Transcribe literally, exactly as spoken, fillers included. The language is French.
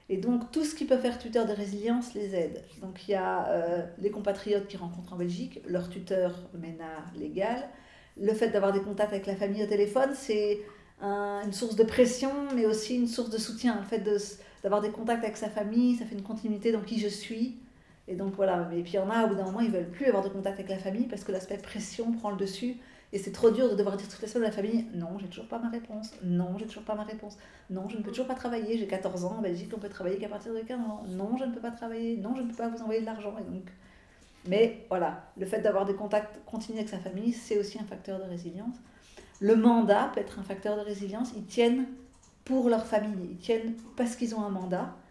Et donc, tout ce qui peut faire tuteur de résilience les aide. Donc, il y a euh, les compatriotes qui rencontrent en Belgique, leur tuteur M E N A légal. Le fait d'avoir des contacts avec la famille au téléphone, c'est un- une source de pression, mais aussi une source de soutien. Le fait de, d'avoir des contacts avec sa famille, ça fait une continuité dans qui je suis. Et donc, voilà. Et puis, il y en a, au bout d'un moment, ils ne veulent plus avoir de contact avec la famille parce que l'aspect pression prend le dessus. Et c'est trop dur de devoir dire toutes les semaines à la famille: non, j'ai toujours pas ma réponse. Non, j'ai toujours pas ma réponse. Non, je ne peux toujours pas travailler. J'ai quatorze ans. En Belgique, on peut travailler qu'à partir de quinze ans. Non, je ne peux pas travailler. Non, je ne peux pas vous envoyer de l'argent. Et donc, mais voilà, le fait d'avoir des contacts continus avec sa famille, c'est aussi un facteur de résilience. Le mandat peut être un facteur de résilience. Ils tiennent pour leur famille. Ils tiennent parce qu'ils ont un mandat.